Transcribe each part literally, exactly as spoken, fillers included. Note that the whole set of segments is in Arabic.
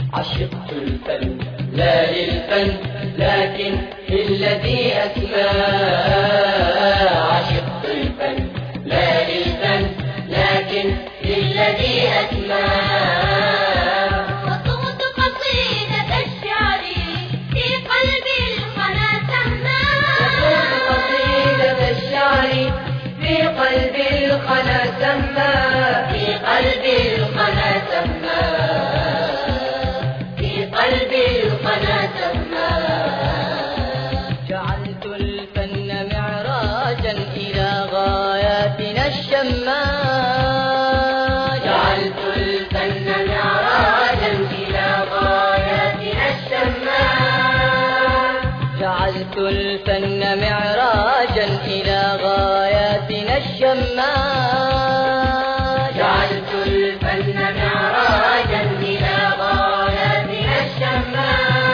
عشقت الفن لا للفن لكن للذي أسمى. عشقت الفن لا للفن لكن للذي أسمى. وصوت قصيدة الشعر في قلبي القنا سما. وصوت قصيدة الشعر في قلبي القنا سما. في قلبي القنا سما. في قلبي القنا سما. جعلت الفن معراجا إلى غاياتنا الشمّا. جعلت الفن معراجا إلى غاياتنا الشمّا. جعلت الفن معراجا إلى غاياتنا الشمّا. جعلت الفن معراجا إلى غاياتنا الشمّا.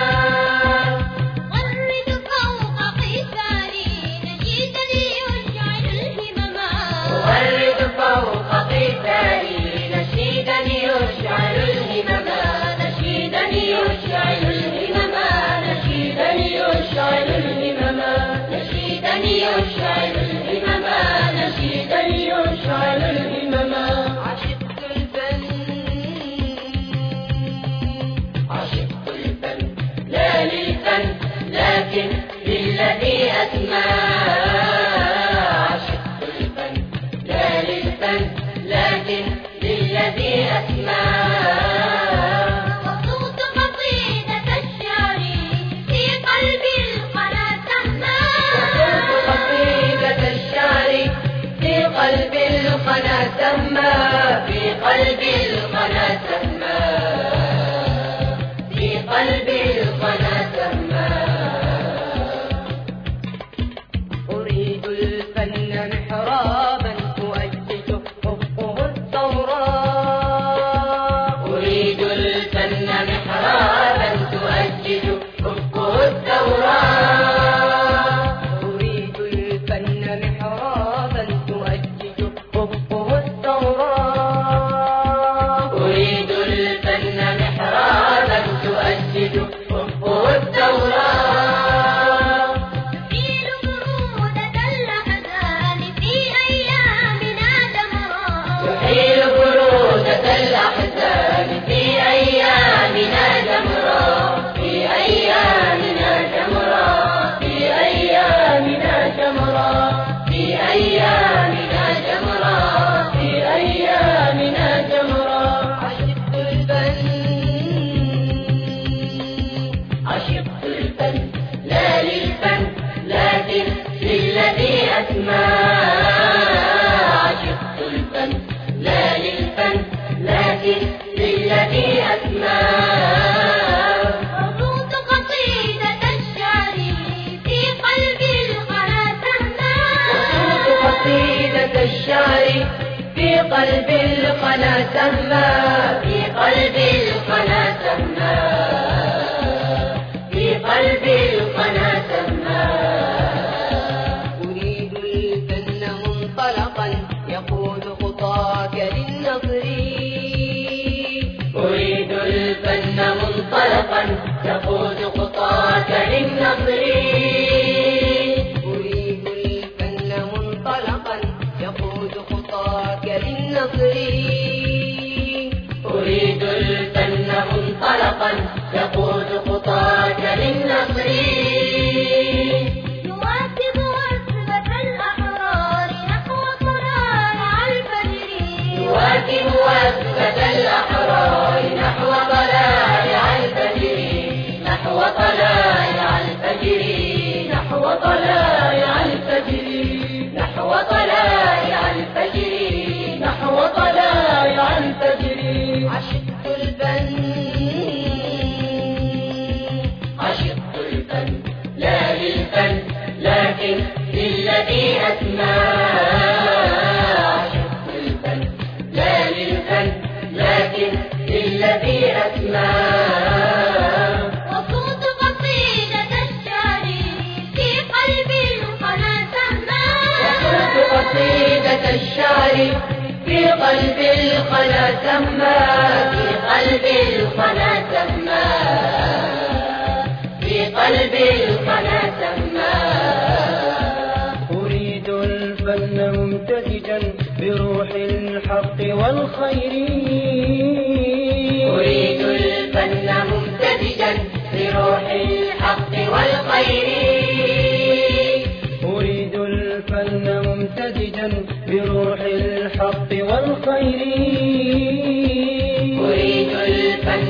غرد فوق قفاري نشيدا يشعل الهمما. غرد فوق قفاري نشيدا يشعل الهمما. نشيدا يشعل الهمما. نشيدا يشعل الهمما. نشيدا يشعل الهمما. نشيدا يشعل الهمما. عشقت الفن عشقت الفن لا للفن لكن للذي أسمى. عشقت الفن لا للفن لكن للذي أسمى. وصوت قصيدة الشعر في قلبي القنا سما. وصوت قصيدة الشعر في قلبي القنا سما. في قلبي القنا سما. في قلبي القنا سما. أريد الفن محرابا تؤجج حقه الثورة. أريد الفن محرابا تؤجج حقه الثورة. أريد الفن محرابا تؤجج حقه الثورة. أريد الفن محرابا تؤجج حقه الثورة. تحيل برودة الأحزان في أيامنا جمرا. تحيل برودة الأحزان في أيامنا جمرا. في أيامنا جمرا. في أيامنا جمرا. في أيامنا جمرا. في أيامنا جمرا. عشقت الفن عشقت الفن لا للفن لكن للذي أسمى. عشقت الفن لا للفن لكن للذي أسمى. وصوت قصيدة الشعر في قلبي القنا سما. وصوت قصيدة الشعر في قلبي القنا سما. في قلبي القنا سما. في قلبي القنا سما. أريد الفن منطلقا يقود خطاك للنصر. أريد الفن منطلقا يقود خطاك للنصر. أريد الفن منطلقا يقود خطاك للنصر. أريد الفن منطلقا يقود خطاك للنصر. يواكب وثبة الأحرار نحو طلائع الفجر. يواكب وثبة الأحرار نحو طلائع الفجر. نحو طلائع الفجر. نحو طلائع الفجر. نحو طلائع الفجر. نحو طلائع الفجر. عشقت الفن عشقت الفن لا للفن لكن للذي أسمى. عشقت الفن لا للفن لكن للذي أسمى. وصوت قصيدة الشعر في قلبي القنا سما. وصوت قصيدة الشعر في قلب القنا سما. في قلب القنا سما. قلبي القنا سماه. أريد الفن ممتزجا بروح الحق والخير. أريد الفن ممتزجا بروح الحق والخير. أريد الفن ممتزجا بروح الحق والخير. أريد الفن